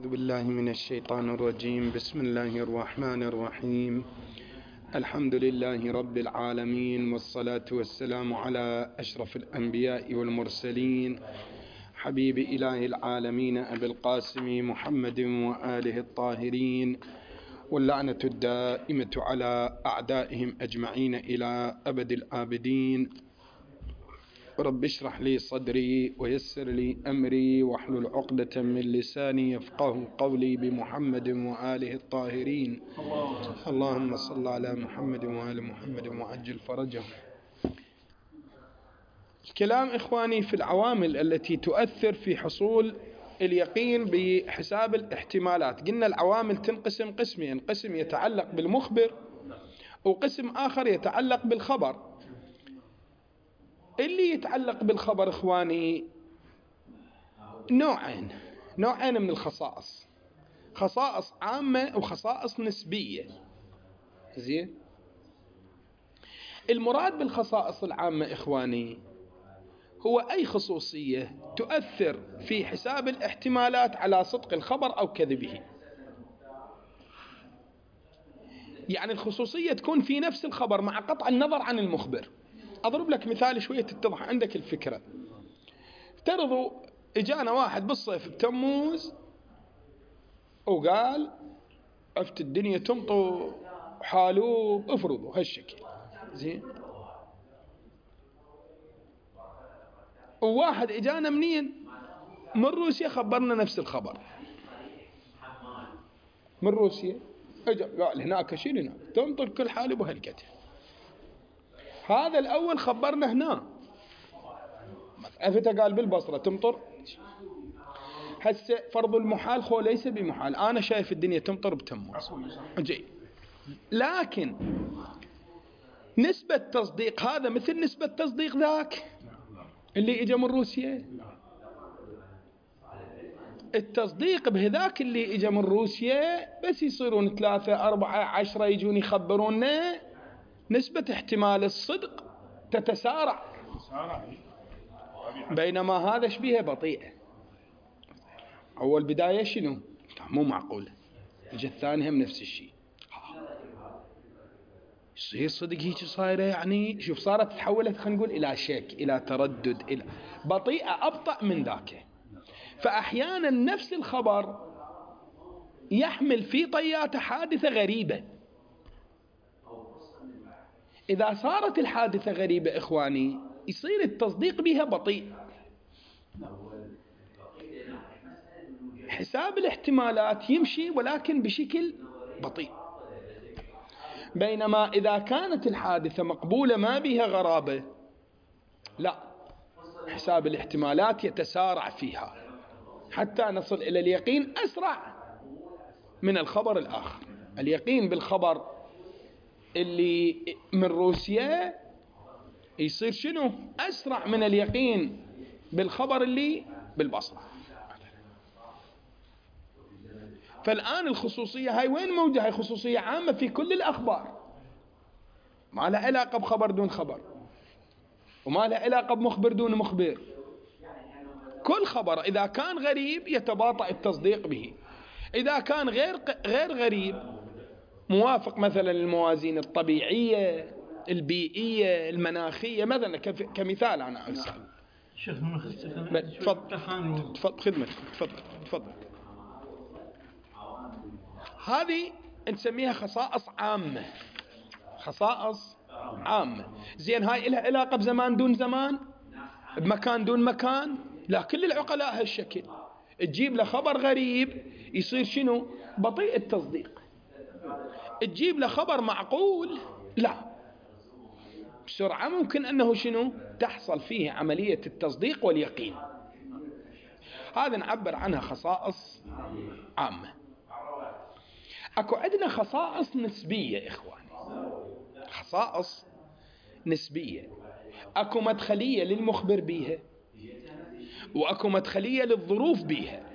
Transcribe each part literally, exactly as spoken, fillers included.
أعوذ بالله من الشيطان الرجيم. بسم الله الرحمن الرحيم. الحمد لله رب العالمين، والصلاة والسلام على أشرف الأنبياء والمرسلين، حبيب إله العالمين أبي القاسم محمد وآله الطاهرين، واللعنة الدائمة على أعدائهم أجمعين إلى أبد الآبدين. رب اشرح لي صدري ويسر لي أمري واحلل عقدة من لساني يفقه قولي بمحمد وآله الطاهرين. اللهم صل على محمد وآل محمد وعجل فرجهم. الكلام إخواني في العوامل التي تؤثر في حصول اليقين بحساب الاحتمالات. قلنا العوامل تنقسم قسمين: قسم يتعلق بالمخبر وقسم آخر يتعلق بالخبر. اللي يتعلق بالخبر إخواني نوعين نوعين من الخصائص: خصائص عامة وخصائص نسبية. زين، المراد بالخصائص العامة إخواني هو أي خصوصية تؤثر في حساب الاحتمالات على صدق الخبر أو كذبه. يعني الخصوصية تكون في نفس الخبر مع قطع النظر عن المخبر. أضرب لك مثال شوية تتضح عندك الفكرة. افترضوا إجانا واحد بالصيف بتموز وقال عفت الدنيا تمطر حالوب، افرضوا هالشكل. زين، وواحد إجانا منين؟ من روسيا، خبرنا نفس الخبر من روسيا. اجا قال هناك شيء، هناك تمطر كل حالوب وهالكتف. هذا الأول خبرنا هنا، عفته قال بالبصرة تمطر. هسه فرض المحال خو ليس بمحال، أنا شايف الدنيا تمطر بتموز جيد، لكن نسبة تصديق هذا مثل نسبة تصديق ذاك اللي اجى من روسيا. التصديق بهذاك اللي اجى من روسيا بس يصيرون ثلاثة أربعة عشرة يجون يخبرونا، نسبة احتمال الصدق تتسارع، بينما هذا شبيهه بطيئة. أول بداية شنو؟ مو معقولة. الجهة الثانية هم نفس الشيء، يصير صدق هيك صايرة. يعني شوف، صارت تحولت خلينا نقول إلى شك، إلى تردد، إلى بطيئة أبطأ من ذاك. فأحيانا نفس الخبر يحمل في طياته حادثة غريبة. إذا صارت الحادثة غريبة إخواني يصير التصديق بها بطيء. حساب الاحتمالات يمشي ولكن بشكل بطيء. بينما إذا كانت الحادثة مقبولة ما بها غرابة، لا، حساب الاحتمالات يتسارع فيها حتى نصل إلى اليقين أسرع من الخبر الآخر. اليقين بالخبر اللي من روسيا يصير شنو؟ أسرع من اليقين بالخبر اللي بالبصرة. فالآن الخصوصية هاي وين موجودة؟ هاي خصوصية عامة في كل الأخبار، ما لها علاقة بخبر دون خبر، وما لها علاقة بمخبر دون مخبر. كل خبر إذا كان غريب يتباطأ التصديق به، إذا كان غير غير غريب موافق مثلا للموازين الطبيعية البيئية المناخية مثلا، كمثال أنا أرسل. تفضل تفضل خدمتك، تفضل تفضل. هذه نسميها خصائص عامة، خصائص عامة. زين، هاي لها علاقة بزمان دون زمان، بمكان دون مكان؟ لا، كل العقلاء هالشكل. تجيب له خبر غريب يصير شنو؟ بطيء التصديق. تجيب له خبر معقول، لا، بسرعة ممكن أنه شنو؟ تحصل فيه عملية التصديق واليقين. هذا نعبر عنها خصائص عامة. أكو عندنا خصائص نسبية إخواني، خصائص نسبية. أكو مدخلية للمخبر بيها، وأكو مدخلية للظروف بيها.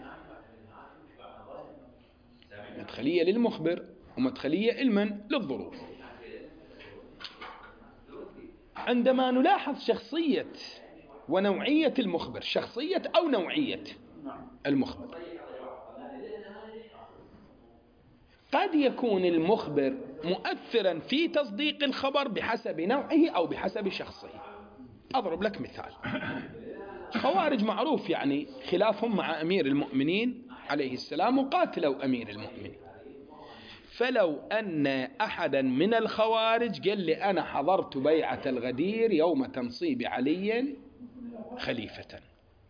مدخلية للمخبر ومدخلية علما للظروف. عندما نلاحظ شخصية ونوعية المخبر، شخصية أو نوعية المخبر، قد يكون المخبر مؤثرا في تصديق الخبر بحسب نوعه أو بحسب شخصه. أضرب لك مثال. خوارج معروف يعني خلافهم مع أمير المؤمنين عليه السلام وقاتلوا أمير المؤمنين. فلو أن أحدا من الخوارج قال لي أنا حضرت بيعة الغدير يوم تنصيب علي خليفة،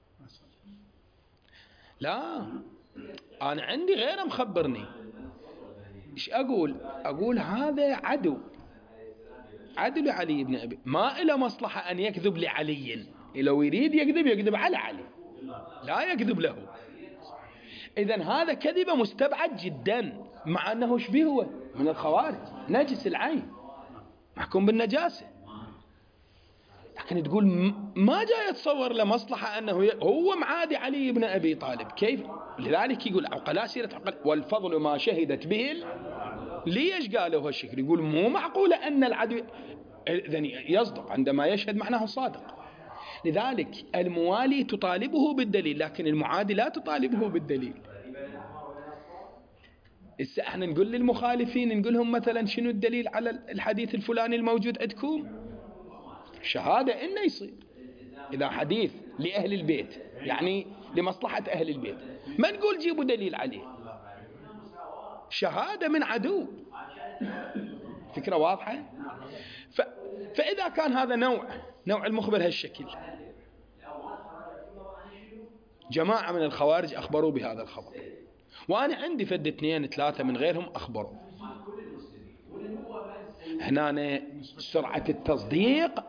لا أنا عندي غيره مخبرني، إيش أقول؟ أقول هذا عدو عدو لعلي بن أبي، ما إله مصلحة أن يكذب لعلي، لو يريد يكذب يكذب على علي، لا يكذب له. إذن هذا كذبة مستبعد جدا، مع أنه شبيه هو من الخوارج نجس العين محكوم بالنجاسة، لكن تقول ما جاء يتصور له مصلحة أنه هو معادي علي بن أبي طالب. كيف؟ لذلك يقول عقلاء سيرة عقلاء والفضل ما شهدت به. ليش قالوا هالشكل؟ يقول مو معقولة أن العدو إذن يصدق عندما يشهد معناه صادق. لذلك الموالي تطالبه بالدليل، لكن المعادي لا تطالبه بالدليل. إذا احنا نقول للمخالفين نقول لهم مثلا شنو الدليل على الحديث الفلاني الموجود عندكم؟ شهادة إنه يصير. إذا حديث لأهل البيت يعني لمصلحة أهل البيت ما نقول جيبوا دليل عليه، شهادة من عدو. فكرة واضحة؟ ف... فإذا كان هذا نوع نوع المخبر هالشكل، جماعة من الخوارج أخبروا بهذا الخبر، وأنا عندي فد اثنين ثلاثة من غيرهم أخبروا، هنا سرعة التصديق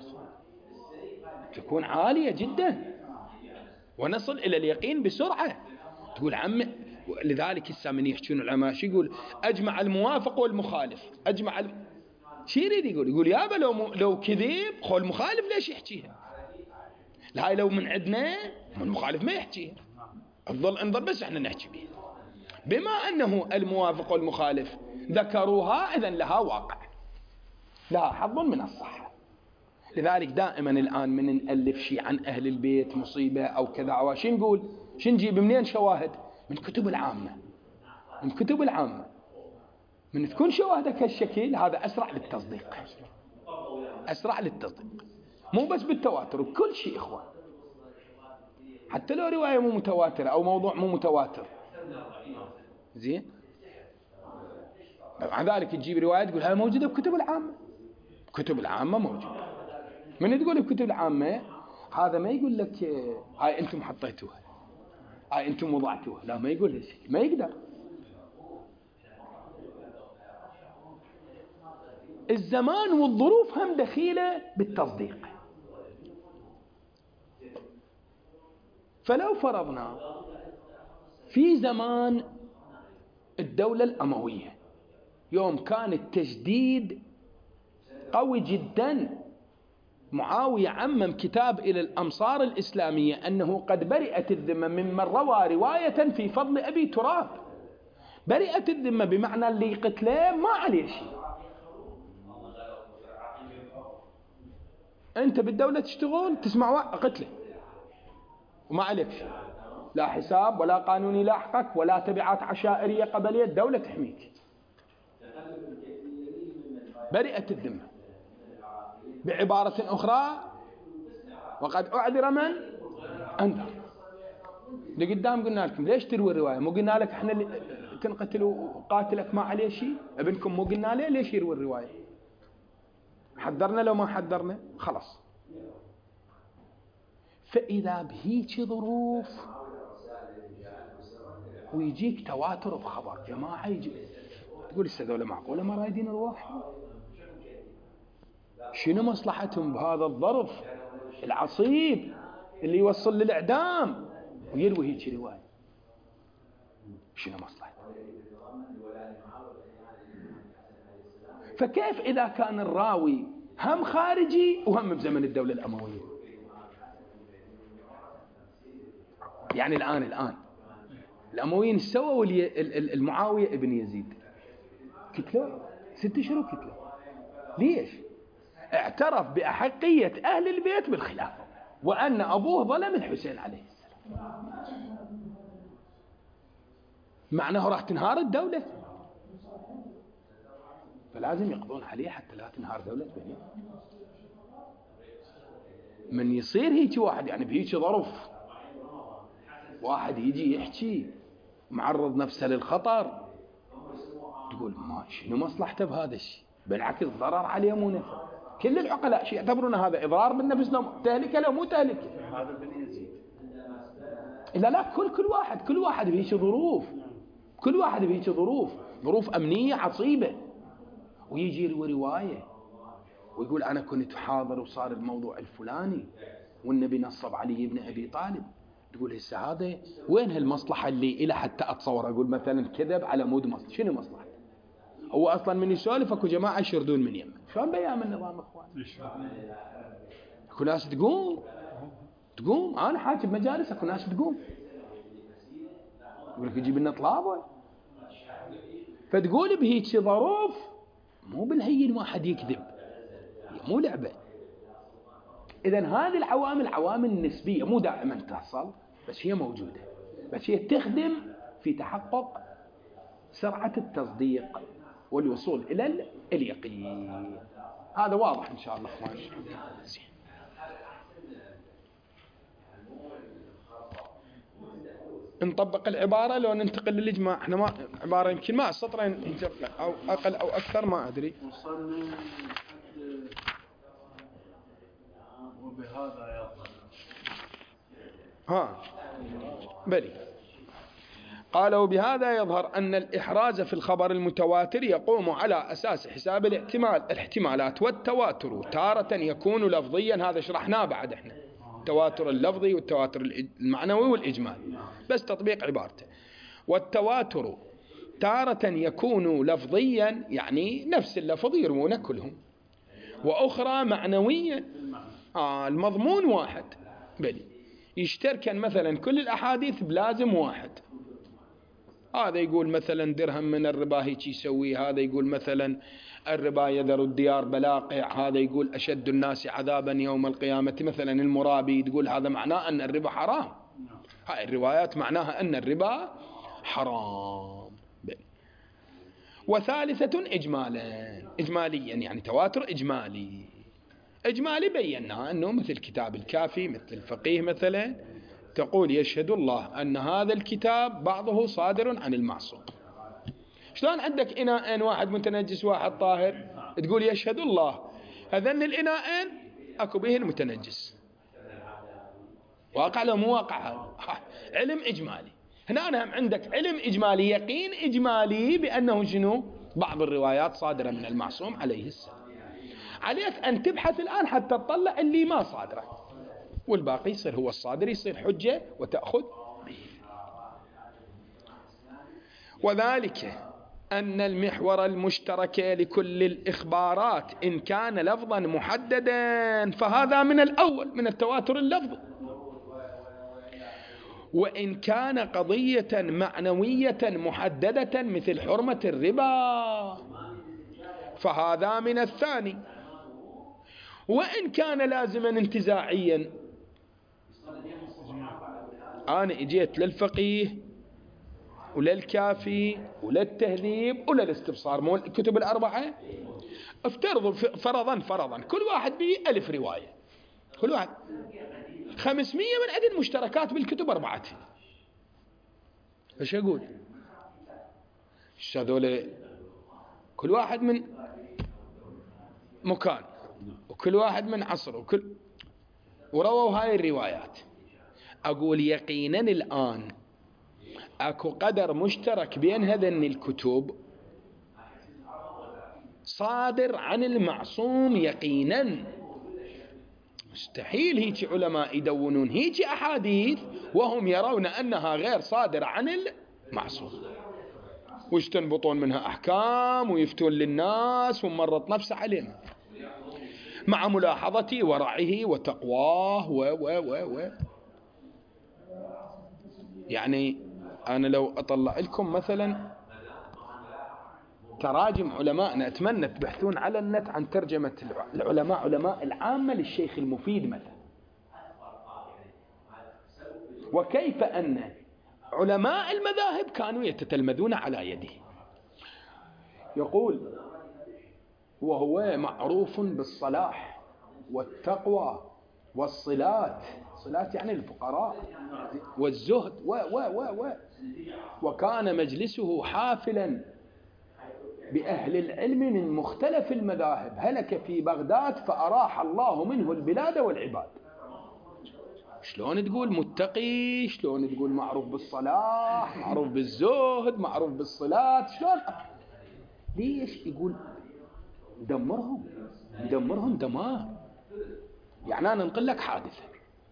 تكون عالية جدا ونصل إلى اليقين بسرعة. تقول عم، لذلك هسه من يحكون العلماء شو يقول؟ أجمع الموافق والمخالف، أجمع الم... شو يريد يقول؟ يقول يابا لو م... لو كذب خو المخالف ليش يحكيها؟ لا لو من عندنا المخالف ما يحكيها، أفضل انظر بس احنا نحكي بها. بما أنه الموافق والمخالف ذكروها إذن لها واقع، لها حظ من الصحة. لذلك دائما الآن من نألف شيء عن أهل البيت مصيبة أو كذا أو شو نقول؟ شو نجيب منين شواهد؟ من كتب العامة، من كتب العامة. من تكون شواهدك هالشكل هذا أسرع للتصديق، أسرع للتصديق، مو بس بالتواتر بكل شيء إخوان، حتى لو رواية مو متواترة أو موضوع مو متواتر زين. مع ذلك تجيب رواية تقول هذا موجودة بكتب العامة، كتب العامة موجودة. من تقول بكتب العامة هذا ما يقول لك هاي أنتم حطيتوها هاي أنتم وضعتوها، لا ما يقول هالشيء، ما يقدر. الزمان والظروف هم دخيلة بالتصديق. فلو فرضنا في زمان الدولة الأموية يوم كان التجديد قوي جدا، معاوية عمم كتاب إلى الأمصار الإسلامية أنه قد برئت الذمة ممن روى رواية في فضل أبي تراب. برئت الذمة بمعنى اللي قتله ما عليه شيء. أنت بالدولة تشتغل تسمع قتله وما عليك شيء، لا حساب ولا قانون يلاحقك ولا تبعات عشائرية قبلية، الدولة تحميك. برئت الذمة. بعبارة أخرى وقد أعذر من أنذر. لقدام قلنا لكم ليش تروي الرواية؟ مو قلنا لك احنا اللي تنقتل وقاتلك ما عليه شيء؟ ابنكم مو قلنا له ليش يروي الرواية؟ حذرنا لو ما حذرنا خلاص. فإذا بهيك ظروف ويجيك تواتر بخبر جماعة يجي تقول السدولة معقولة ما رايدين الواحد؟ شنو مصلحتهم بهذا الظرف العصيب اللي يوصل للإعدام ويروي هيك رواية؟ شنو مصلحته؟ فكيف إذا كان الراوي هم خارجي وهم بزمن الدولة الأموية؟ يعني الآن الآن الأمويين سووا المعاوية ابن يزيد كتلوا ست شهور كتلوا. ليش؟ اعترف بأحقية أهل البيت بالخلافة وأن أبوه ظلم الحسين عليه السلام. معناه راح تنهار الدولة. فلازم يقضون عليه حتى لا تنهار دولة بني. من يصير هيك واحد يعني بهيك ظرف، واحد يجي يحكي معرض نفسه للخطر، تقول ما شنو مصلحته بهذا الشيء؟ بالعكس ضرر عليه مو نفع. كل العقلاء شيء يعتبرون هذا إضرار بالنفس، لا تهلكة لا مو تهلكة. هذا بن يزيد. لا لا كل كل واحد كل واحد بهيك ظروف، كل واحد بهيك ظروف ظروف أمنية عصيبة، ويجي يروي رواية ويقول أنا كنت حاضر وصار الموضوع الفلاني والنبي نصب علي بن أبي طالب. تقول هسه هذا وين هالمصلحة اللي إلى حتى أتصور أقول مثلا كذب على مود مصلحة؟ شنو مصلحة؟ هو أصلا من يسولف أكو جماعة يشردون من يمه. شلون بيام النظام أخوان؟ أكو ناس تقوم تقوم أنا حاكي بمجالس أكو ناس تقوم يقول لك يجيب لنا طلابه. فتقول بهيك ظروف مو بالهين واحد يكذب، مو لعبة. إذن هذه العوامل عوامل نسبية مو دائما تحصل، بس هي موجودة، بس هي تخدم في تحقق سرعة التصديق والوصول إلى اليقين. هذا واضح إن شاء الله أخوان. نطبق العبارة لو ننتقل للإجماع. احنا ما عبارة يمكن ما سطرين أو أقل أو أكثر ما أدري. وصلنا وبهذا يظهر ها بلي قالوا بهذا يظهر أن الإحراز في الخبر المتواتر يقوم على أساس حساب الاحتمال الاحتمالات والتواتر تارة يكون لفظيا. هذا شرحناه بعد احنا، التواتر اللفظي والتواتر المعنوي والإجمال، بس تطبيق عبارته. والتواتر تارة يكون لفظيا يعني نفس اللفظ يروونه كلهم، وأخرى معنويا آه المضمون واحد بلي يشتركن مثلا كل الأحاديث بلازم واحد. هذا يقول مثلا درهم من الربا هيك يسوي، هذا يقول مثلا الربا يذر الديار بلاقع، هذا يقول أشد الناس عذابا يوم القيامة مثلا المرابي، تقول هذا معناه أن الربا حرام. هاي الروايات معناها أن الربا حرام. وثالثة إجمالا إجماليا يعني تواتر إجمالي. إجمالي بيناها أنه مثل كتاب الكافي مثل الفقيه مثلا تقول يشهد الله أن هذا الكتاب بعضه صادر عن المعصوم. شلون عندك إناءين واحد متنجس واحد طاهر تقول يشهد الله هذين الإناءين أكو بهن متنجس، واقع له مو واقع؟ علم إجمالي. هنا أنا هم عندك علم إجمالي يقين إجمالي بأنه شنو بعض الروايات صادرة من المعصوم عليه السلام. عليك أن تبحث الآن حتى تطلع اللي ما صادرة، والباقي يصير هو الصادر، يصير حجة وتأخذ به. وذلك أن المحور المشترك لكل الإخبارات إن كان لفظا محددا فهذا من الأول من التواتر اللفظي، وإن كان قضية معنوية محددة مثل حرمة الربا فهذا من الثاني، وإن كان لازما انتزاعيا. أنا اجيت للفقيه وللكافي وللتهذيب وللاستبصار مو الكتب الأربعة، افترضوا فرضا فرضا كل واحد به ألف رواية، كل واحد خمسمية من عدد مشتركات بالكتب أربعة. ايش أقول؟ هذول كل واحد من مكان وكل واحد من عصر وكل ورووا هاي الروايات. أقول يقينا الآن أكو قدر مشترك بين هذين الكتب صادر عن المعصوم يقينا. مستحيل هيك علماء يدونون هيك أحاديث وهم يرون أنها غير صادرة عن المعصوم، ويستنبطون منها أحكام ويفتون للناس ومرط نفسه علينا مع ملاحظة ورعه وتقواه و و و و يعني أنا لو أطلع لكم مثلا تراجم علماء، أتمنى تبحثون على النت عن ترجمة العلماء علماء العامة للشيخ المفيد مثلا، وكيف أن علماء المذاهب كانوا يتتلمذون على يده. يقول وهو معروف بالصلاح والتقوى والصلات، صلات يعني الفقراء، والزهد و و و و وكان مجلسه حافلا بأهل العلم من مختلف المذاهب، هلك في بغداد فأراح الله منه البلاد والعباد. شلون تقول متقي؟ شلون تقول معروف بالصلاح، معروف بالزهد، معروف بالصلاة؟ شلون؟ ليش؟ يقول دمرهم دمرهم دمار. يعني أنا نقول لك حادثة.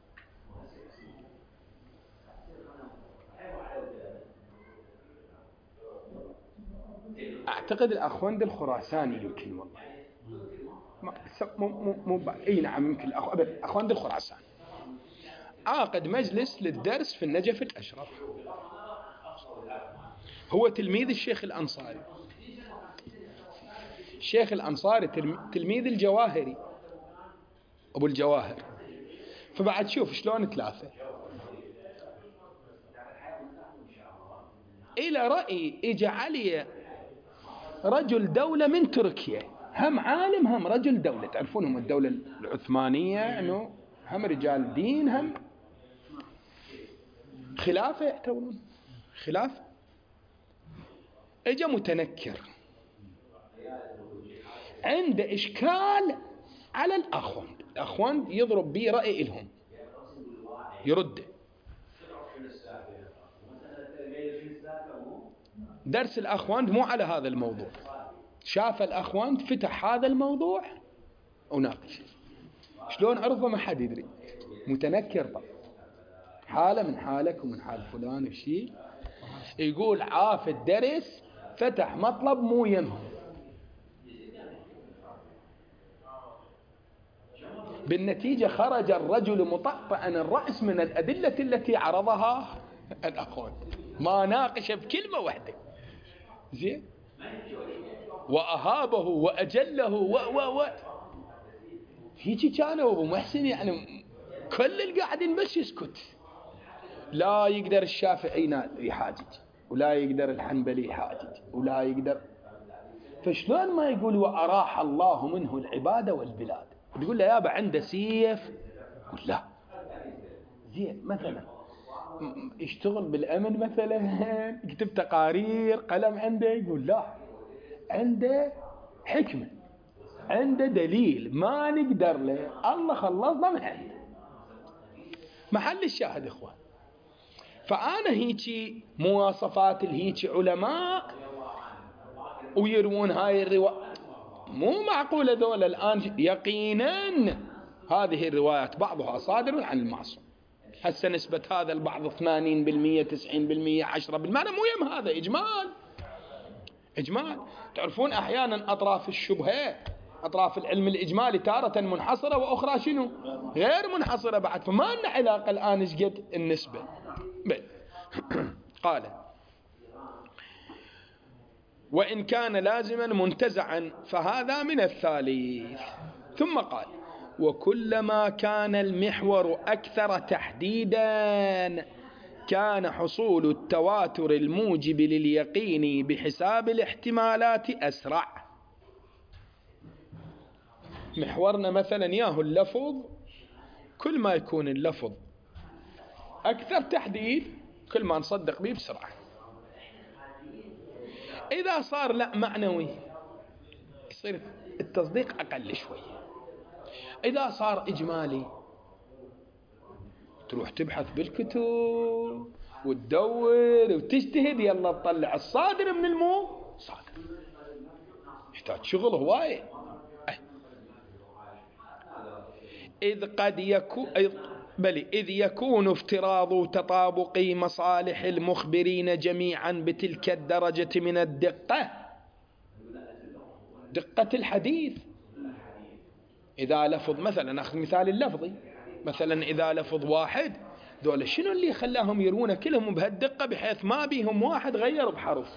أعتقد الأخوند الخراساني يمكن، والله مو مو مو اي نعم يمكن الأخوند الخراساني عاقد مجلس للدرس في النجف الأشرف. هو تلميذ الشيخ الأنصاري. الشيخ الأنصاري تلميذ الجواهري أبو الجواهر. فبعد شوف شلون ثلاثة إلى رأي إجعلي رجل دولة من تركيا، هم عالم هم رجل دولة. تعرفونهم الدولة العثمانية أنه هم رجال دين، هم خلافة يعتبرون خلافة. اجا متنكر عنده إشكال على الأخوند. الأخوند يضرب به رأي إلهم يرد. درس الأخوند مو على هذا الموضوع. شاف الأخوند فتح هذا الموضوع وناقش. شلون عرفه؟ ما حد يدري. متنكر طبعا، حالة من حالك ومن حال فلان بشيء. يقول عاف الدرس فتح مطلب مو يمهم. بالنتيجة خرج الرجل مطأطئا الرأس من الأدلة التي عرضها الأخوان، ما ناقش بكلمة واحدة. زين، وأهابه وأجله و و و هيجي كانوا أبو محسن يعني كل القاعدين بس يسكت. لا يقدر الشافعي يحاجج، ولا يقدر الحنبلي يحاجج، ولا يقدر. فشلون ما يقول وأراح الله منه العبادة والبلاد؟ تقول له يابا عنده سيف، يقول لا. زين، مثلا يشتغل بالأمن مثلا، يكتب تقارير، قلم عنده، يقول لا. عنده حكمة، عنده دليل ما نقدر له، الله خلصنا من عنده. محل الشاهد إخوان. فأنا هيجي مواصفات الهيجي علماء ويروون هاي الرواية، مو معقولة ذولا الآن يقينا هذه الروايات بعضها صادر عن المعصوم. هسه نسبة هذا البعض ثمانين بالمية تسعين بالمية عشرة بالمية، أنا مو يم هذا إجمال إجمال. تعرفون أحيانا أطراف الشبهة، أطراف العلم الإجمالي تارة منحصرة وأخرى شنو غير منحصرة بعد. فما لنا علاقة الآن إيش قد النسبة. بل قال وإن كان لازما منتزعا فهذا من الثالث. ثم قال وكلما كان المحور أكثر تحديدا كان حصول التواتر الموجب لليقين بحساب الاحتمالات أسرع. محورنا مثلا ياهو اللفظ، كل ما يكون اللفظ أكثر تحديد كل ما نصدق به بسرعة. إذا صار لا معنوي يصير التصديق أقل شوي. إذا صار إجمالي تروح تبحث بالكتب وتدور وتجتهد، يلا تطلع الصادر من المو صادر. يحتاج شغل هواية. إذ قد يكون بل إذ يكون افتراض تطابق مصالح المخبرين جميعا بتلك الدرجة من الدقة، دقة الحديث. إذا لفظ مثلا، نأخذ مثال اللفظي، مثلا إذا لفظ واحد، دول شنو اللي خلاهم يرونه كلهم بهالدقة بحيث ما بيهم واحد غير بحرف،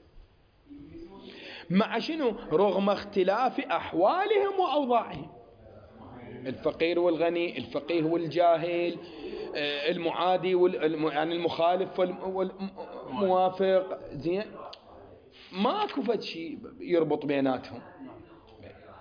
مع شنو رغم اختلاف أحوالهم وأوضاعهم، الفقير والغني، الفقيه والجاهل، المعادي وال يعني المخالف والموافق. زين، ماكو فد شيء يربط بيناتهم.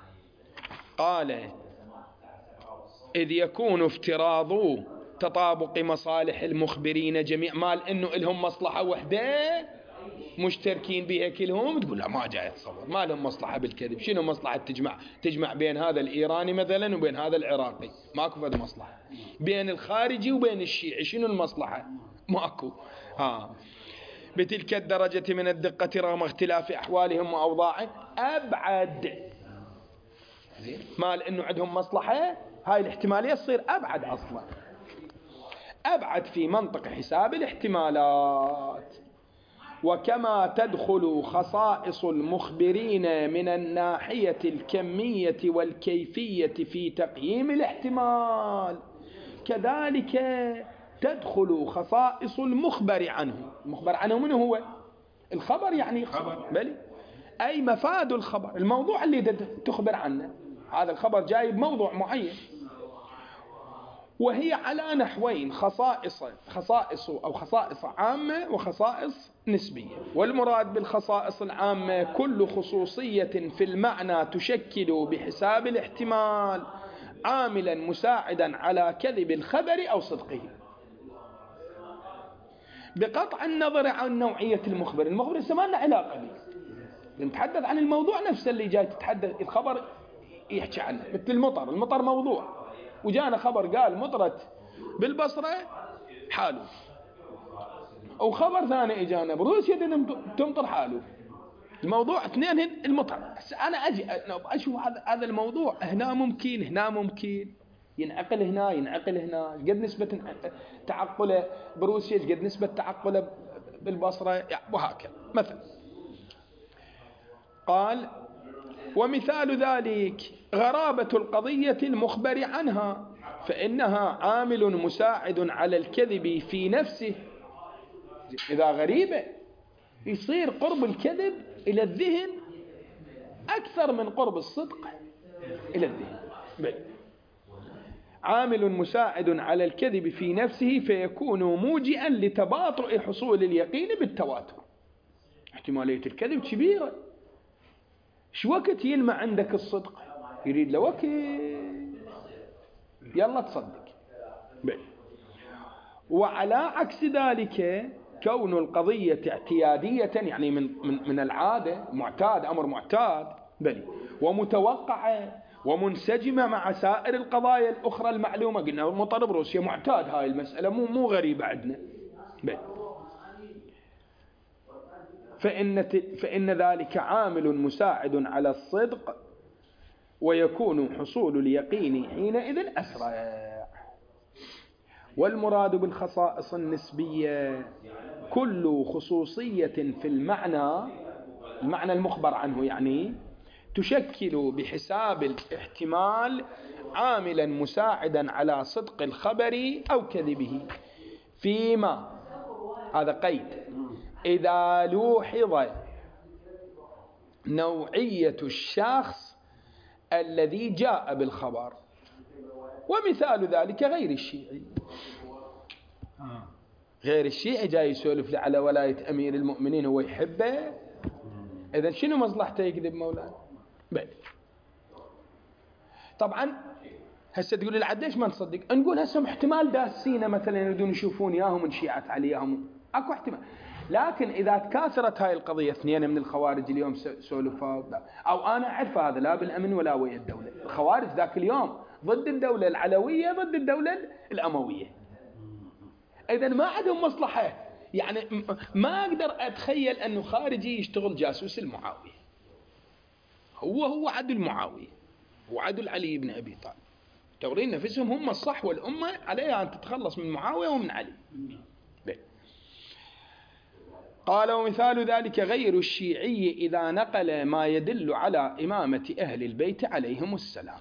قال إذ يكون افتراض تطابق مصالح المخبرين جميع مال إنه إلهم مصلحة وحدة مشتركين بها كلهم، تقول لا ما جاي تصور، ما لهم مصلحة بالكذب. شنو مصلحة تجمع تجمع بين هذا الإيراني مثلا وبين هذا العراقي؟ ماكو فد مصلحة. بين الخارجي وبين الشيعي شنو المصلحة؟ ماكو. ها بتلك الدرجة من الدقة رغم اختلاف أحوالهم وأوضاعهم أبعد. مال إنه عندهم مصلحة، هاي الاحتمالية تصير أبعد أصلا، أبعد في منطق حساب الاحتمالات. وكما تدخل خصائص المخبرين من الناحية الكمية والكيفية في تقييم الاحتمال، كذلك تدخل خصائص المخبر عنه. المخبر عنه من هو؟ الخبر، يعني خبر بلي أي مفاد الخبر، الموضوع اللي تخبر عنه. هذا الخبر جايب موضوع معين، وهي على نحوين: خصائص خصائص أو خصائص عامة وخصائص نسبية. والمراد بالخصائص العامة كل خصوصية في المعنى تشكل بحساب الاحتمال عاملا مساعدا على كذب الخبر أو صدقه، بقطع النظر عن نوعية المخبر. المخبر ما له علاقة به، نتحدث عن الموضوع نفسه اللي جاي تتحدث الخبر يحكي عنه. مثل المطر، المطر موضوع، وجانا خبر قال مطرت بالبصرة حالو، أو خبر ثاني إجانا بروسيا تمطر حالو. الموضوع اثنين المطر. أنا أجي أشوف هذا الموضوع هنا ممكن، هنا ممكن، ينعقل هنا ينعقل هنا، قد نسبة تعقله بروسيا، قد نسبة تعقله بالبصرة، وهكذا مثلا. قال ومثال ذلك غرابة القضية المخبر عنها، فإنها عامل مساعد على الكذب في نفسه. إذا غريبة يصير قرب الكذب إلى الذهن أكثر من قرب الصدق إلى الذهن. بل عامل مساعد على الكذب في نفسه فيكون موجئا لتباطؤ حصول اليقين بالتواتر. احتمالية الكذب كبيرة. شو وقت يلمع عندك الصدق؟ يريد له وقت يلا تصدق. بل وعلى عكس ذلك كون القضية اعتيادية، يعني من من من العادة، معتاد، أمر معتاد، بل ومتوقعة ومنسجمة مع سائر القضايا الأخرى المعلومة. قلنا مطر بروسيا معتاد، هاي المسألة مو مو غريبة عندنا. بل فإن فإن ذلك عامل مساعد على الصدق، ويكون حصول اليقين حينئذ أسرع. والمراد بالخصائص النسبية كل خصوصية في المعنى، المعنى المخبر عنه يعني، تشكل بحساب الاحتمال عاملا مساعدا على صدق الخبر أو كذبه، فيما، هذا قيد، إذا لوحظ نوعية الشخص الذي جاء بالخبر. ومثال ذلك غير الشيعي. غير الشيعي جاي يسولف لي على ولاية أمير المؤمنين هو يحبه، إذن شنو مصلحته يكذب مولانا؟ بل طبعا هسه تقول لي عديش ما نصدق، نقول هسه احتمال داسينا مثلا يريدون يشوفون ياهم من شيعة عليهم، اكو احتمال. لكن اذا تكاثرت هاي القضيه، اثنين من الخوارج اليوم سولفوا، او انا اعرف هذا لا بالامن ولا ويا الدوله. الخوارج ذاك اليوم ضد الدوله العلويه، ضد الدوله الامويه. اذا ما عندهم مصلحه. يعني ما اقدر اتخيل انه خارجي يشتغل جاسوس المعاويه. هو هو عدو المعاويه، هو عدو علي بن ابي طالب. تورين نفسهم هم الصح، والامه عليها ان تتخلص من معاويه ومن علي. قال ومثال ذلك غير الشيعي إذا نقل ما يدل على إمامة أهل البيت عليهم السلام،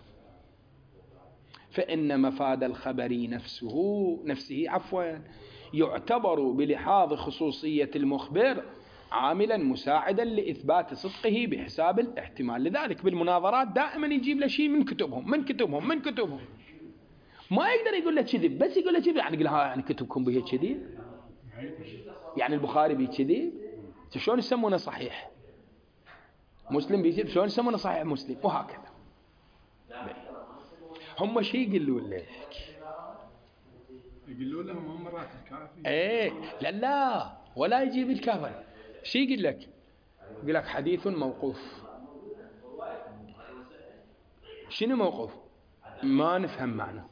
فإن مفاد الخبر نفسه نفسه عفوا يعتبر بلحاظ خصوصية المخبر عاملا مساعدا لإثبات صدقه بحساب الاحتمال. لذلك بالمناظرات دائما يجيب له شيء من كتبهم من كتبهم من كتبهم ما يقدر يقول له كذب، بس يقول له كذب، يعني يقول ها يعني كتبكم به كذب، يعني البخاري بيكذب، شلون يسمونه صحيح مسلم بيكذب، شلون يسمونه صحيح مسلم، وهكذا. هم شي يقولوا لك؟ يقولوا لهم هم مرات الكافي. ايه لا لا ولا يجيب الكافر. شي يقول لك؟ يقول لك حديث موقوف. شنو موقوف؟ ما نفهم معنى.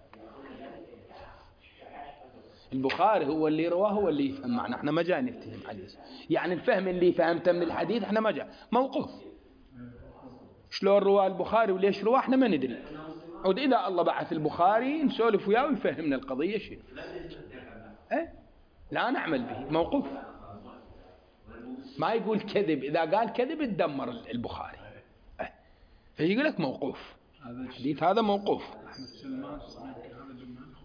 البخاري هو اللي رواه هو اللي يفهم معنى، احنا ما جاي نفتهم حديث. يعني الفهم اللي فهمته من الحديث احنا ما جاي موقوف. شلون رواه البخاري وليش رواه احنا ما ندري. عود اذا الله بعث البخاري نسولف وياه ويفهمنا القضيه شنو. ايه لا نعمل به موقوف. ما يقول كذب، اذا قال كذب يتدمر البخاري. ايه فيقول لك موقوف. الحديث هذا موقوف. احمد سلمان هذا لبنان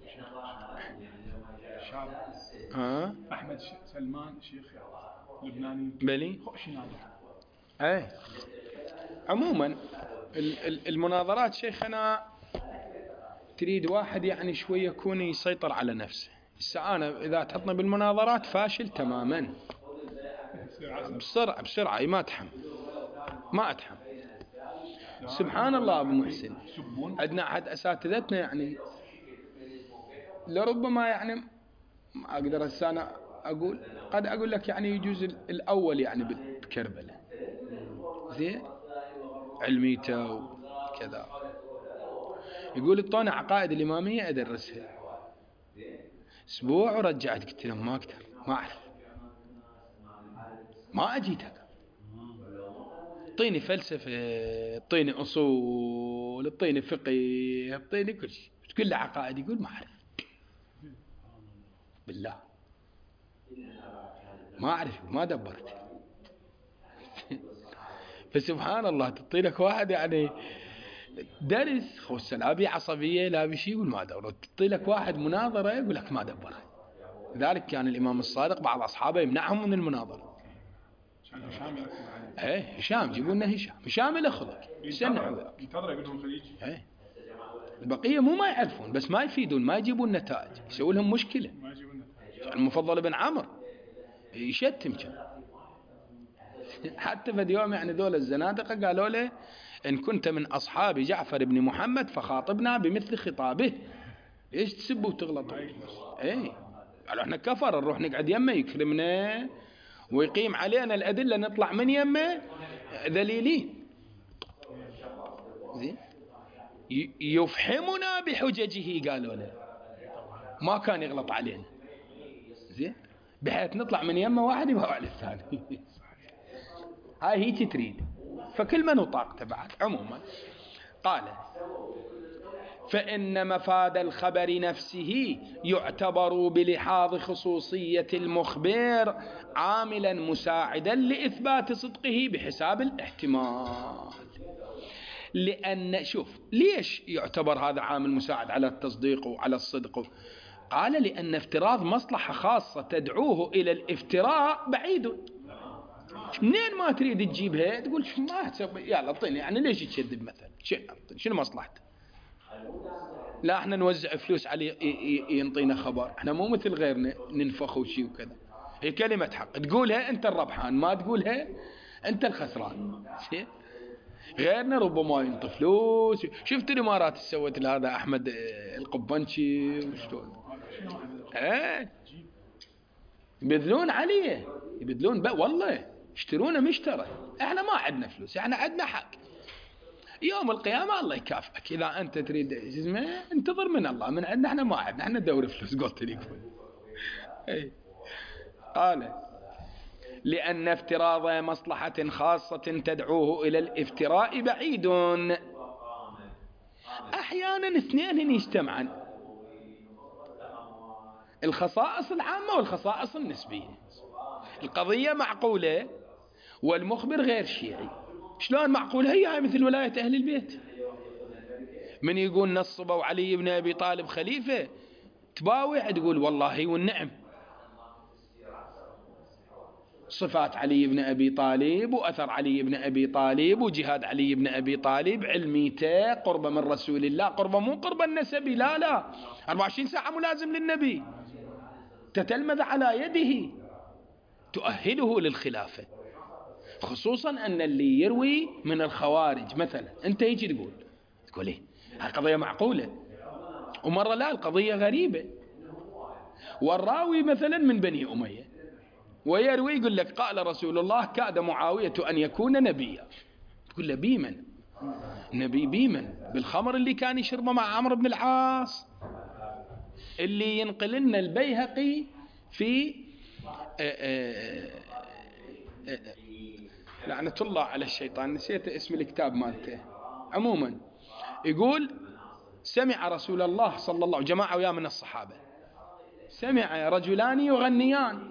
شاب. ها احمد سلمان شيخ لبناني بلي خوش نادي. ايه عموما المناظرات شيخنا تريد واحد يعني شويه يكون يسيطر على نفسه. هسه انا اذا تحطني بالمناظرات فاشل تماما. بسرعه بسرعه ما اتحم ما اتحم. سبحان الله ابو محسن، عندنا احد اساتذتنا يعني لربما يعني ما اقدر هسه انا اقول، قد اقول لك يعني يجوز الاول يعني بكربلاء زين علميته وكذا. يقول اعطوني عقائد الاماميه ادرسها. اسبوع ورجعت قلت له ما اقدر ما اعرف ما اجيتك. اعطيني فلسفه، اعطيني اصول، اعطيني فقه، اعطيني كل شيء. تقول لي عقائد يقول ما اعرف بالله ما اعرف ما دبرت. فسبحان الله تعطي لك واحد يعني درس خوش لا بي عصبيه لا بشيء يقول ما دبرت. تعطي لك واحد مناظره يقول لك ما دبرت. لذلك كان الامام الصادق بعض اصحابه يمنعهم من المناظره. ايه هشام جيبوا لنا هشام. هشام له خلق يسنعوا ينتظر يقول لهم خليجي. ايه البقيه مو ما يعرفون بس ما يفيدون ما يجيبون نتائج يسوي لهم مشكله. ما يجيبون نتائج. المفضل بن عمرو يشتم كان حتى في يوم يعني ذول الزنادقه قالوا له ان كنت من اصحاب جعفر بن محمد فخاطبنا بمثل خطابه. ليش تسب وتغلط؟ ايه قالوا احنا كفر نروح نقعد يمه يكرمنا ويقيم علينا الادله نطلع من يمه ذليلين. زين يفحمنا بحججه قالوا له ما كان يغلط علينا. زين بحيث نطلع من يمه واحد يبقى على الثاني. هاي هيك تريد. فكل من وطاقته بعد. عموما قال فإن مفاد الخبر نفسه يعتبر بلحاظ خصوصية المخبر عاملا مساعدا لإثبات صدقه بحساب الاحتمال. لأن شوف ليش يعتبر هذا عامل مساعد على التصديق وعلى الصدق؟ قال لأن افتراض مصلحة خاصة تدعوه إلى الافتراء بعيد. منين ما تريد تجيبها تقول ما تسوي يلا اعطيني يعني ليش تكذب مثلا شنو مصلحته؟ لا احنا نوزع فلوس عليه ينطينا خبر. احنا مو مثل غيرنا ننفخ وشي وكذا. هي كلمة حق تقولها انت الربحان ما تقولها انت الخسران. غيرنا ربما ينطي فلوس. شفت الامارات سوت لهذا احمد القبنشي وشلون ايه يبذلون عليه يبذلون بقى والله يشترونه مشترى. احنا ما عندنا فلوس احنا عندنا حق. يوم القيامة الله يكافئك إذا أنت تريد اسمه انتظر من الله. من عندنا احنا ما عندنا احنا ندور فلوس قلت لك. قال لأن افتراض مصلحة خاصة تدعوه إلى الافتراء بعيد. أحيانا اثنين يجتمعان الخصائص العامة والخصائص النسبية. القضية معقولة والمخبر غير شيعي. شلون معقولة؟ هي مثل ولاية أهل البيت. من يقول نصبوا علي بن أبي طالب خليفة تباوع تقول والله والنعم صفات علي بن أبي طالب وأثر علي بن أبي طالب وجهاد علي بن أبي طالب علميته قرب من رسول الله. قرب مو قرب النسبي لا لا أربعة وعشرين ساعة ملازم للنبي تتلمذ على يده تؤهله للخلافة. خصوصا أن اللي يروي من الخوارج مثلا أنت يجي تقول تقول إيه هاي قضية معقولة، ومرة لا القضية غريبة. والراوي مثلا من بني أمية ويروي يقول لك قال رسول الله كاد معاوية أن يكون نبيا. تقول له بيمن؟ نبي بيمن؟ بالخمر اللي كان يشربه مع عمرو بن العاص، اللي ينقل لنا البيهقي في آآ آآ لعنة الله على الشيطان، نسيت اسم الكتاب مالته. عموما يقول سمع رسول الله صلى الله عليه وسلم جماعة وياه من الصحابة، سمع رجلان يغنيان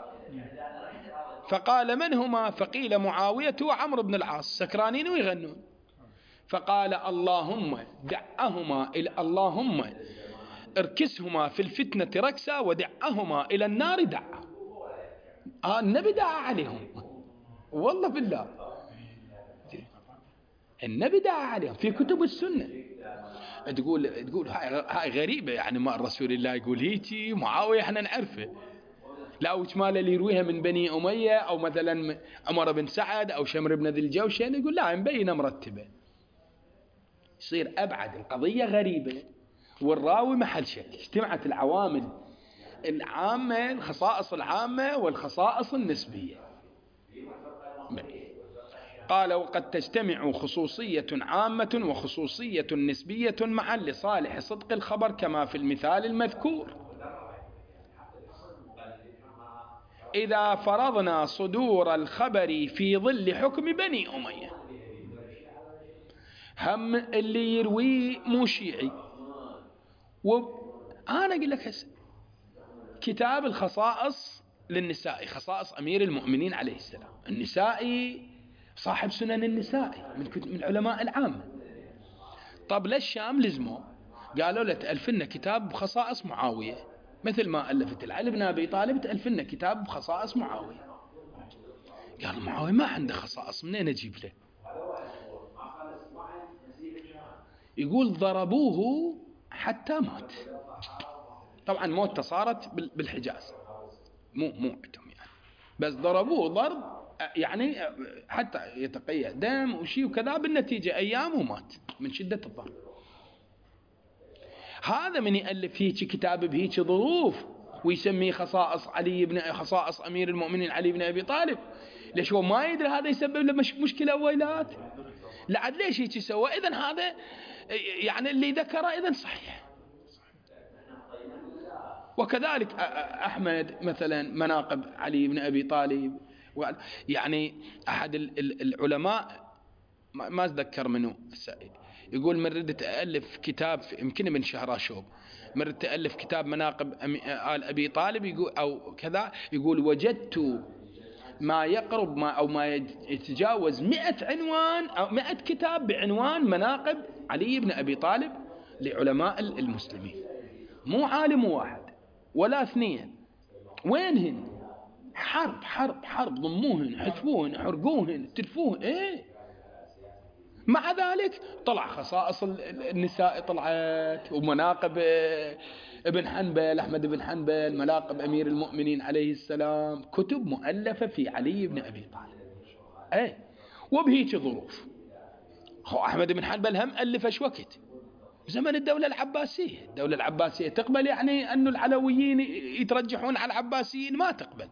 فقال من هما؟ فقيل معاوية وعمرو بن العاص سكرانين ويغنون. فقال اللهم دعهما إلى اللهم اركسهما في الفتنة ركسا ودعهما إلى النار دعا. آه النبي دعا عليهم، والله بالله النبي دعا عليهم في كتب السنة. تقول تقول هاي هاي غريبة، يعني ما رسول الله يقول هيجي معاوية احنا نعرفه، لا وش ماله اللي يرويها من بني أمية أو مثلا عمر بن سعد أو شمر بن ذي الجوشن، يقول لا مبينة مرتبة. يصير أبعد القضية غريبة والراوي محل شك. اجتمعت العوامل العامة، الخصائص العامة والخصائص النسبية. قال وقد تجتمع خصوصية عامة وخصوصية نسبية معا لصالح صدق الخبر كما في المثال المذكور. إذا فرضنا صدور الخبر في ظل حكم بني أمية، هم اللي يروي مو شيعي. وأنا أقول لك هسه كتاب الخصائص للنسائي، خصائص أمير المؤمنين عليه السلام، النسائي صاحب سنن النسائي من من علماء العامة. طب للشام لزموا قالوا له تألف لنا كتاب بخصائص معاوية مثل ما ألفت علي بن أبي طالب، تألف لنا كتاب بخصائص معاوية. قال معاوية ما عنده خصائص، منين أجيب له؟ يقول ضربوه حتى مات. طبعا موته صارت بالحجاز، مو مو عندهم يعني، بس ضربوه ضرب يعني حتى يتقيأ دم وشي وكذا، بالنتيجة أيام ومات من شدة الضرب. هذا من يألف هيك كتاب بهيك ظروف ويسميه خصائص علي بن خصائص أمير المؤمنين علي بن أبي طالب، ليش هو ما يدري هذا يسبب له مش مشكلة ويلات؟ لعد ليش هيك يسوى؟ إذن هذا يعني اللي ذكره إذن صحيح. وكذلك أحمد مثلا مناقب علي بن أبي طالب، يعني أحد العلماء ما أتذكر منه يقول من ردت ألف كتاب يمكن من شهراشوب، من ردت ألف كتاب مناقب آل أبي طالب يقول أو كذا، يقول وجدت ما يقرب ما أو ما يتجاوز مئة عنوان أو مئة كتاب بعنوان مناقب علي بن أبي طالب لعلماء المسلمين، مو عالم واحد ولا اثنين. وينهن؟ حرب حرب حرب، ضموهن حذفوهن حرقوهن تلفوهن. ايه مع ذلك طلع خصائص النساء طلعت، ومناقب ابن حنبل أحمد بن حنبل، مناقب أمير المؤمنين عليه السلام، كتب مؤلفة في علي بن أبي طالب. ايه وبهيك ظروف هو أحمد بن حنبل هم ألفش وقت زمن الدولة العباسية. الدولة العباسية تقبل يعني أن العلويين يترجحون على العباسيين؟ ما تقبل.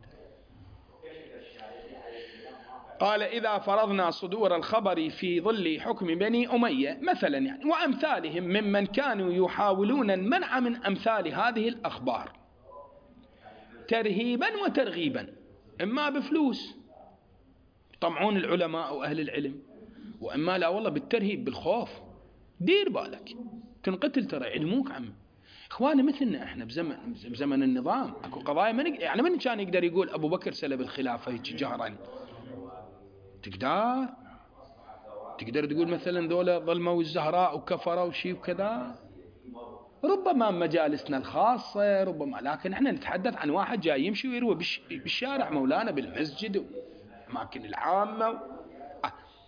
قال إذا فرضنا صدور الخبر في ظل حكم بني أمية مثلا يعني وأمثالهم ممن كانوا يحاولون المنع من أمثال هذه الأخبار ترهيبا وترغيبا، إما بفلوس طمعون العلماء وأهل العلم، وإما لا والله بالترهيب بالخوف. دير بالك تنقتل ترى علموك عم إخواني. مثلنا إحنا بزمن بزمن النظام أكو قضايا من يعني من كان يقدر يقول أبو بكر سلب الخلافة هيك جهرا؟ تقدر تقدر تقول مثلا ذولا ظلموا الزهراء وكفروا وشي وكذا؟ ربما مجالسنا الخاصة ربما، لكن احنا نتحدث عن واحد جاي يمشي ويروي بالشارع مولانا بالمسجد والأماكن العامة و... آه.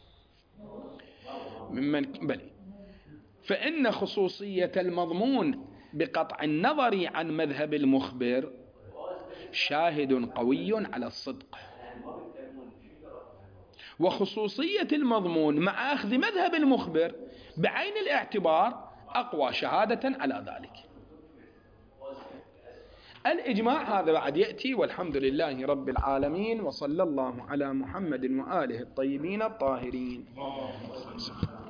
ممن بلي. فإن خصوصية المضمون بقطع النظر عن مذهب المخبر شاهد قوي على الصدق، وخصوصية المضمون مع أخذ مذهب المخبر بعين الاعتبار أقوى شهادة على ذلك. الإجماع هذا بعد يأتي، والحمد لله رب العالمين، وصلى الله على محمد وآله الطيبين الطاهرين.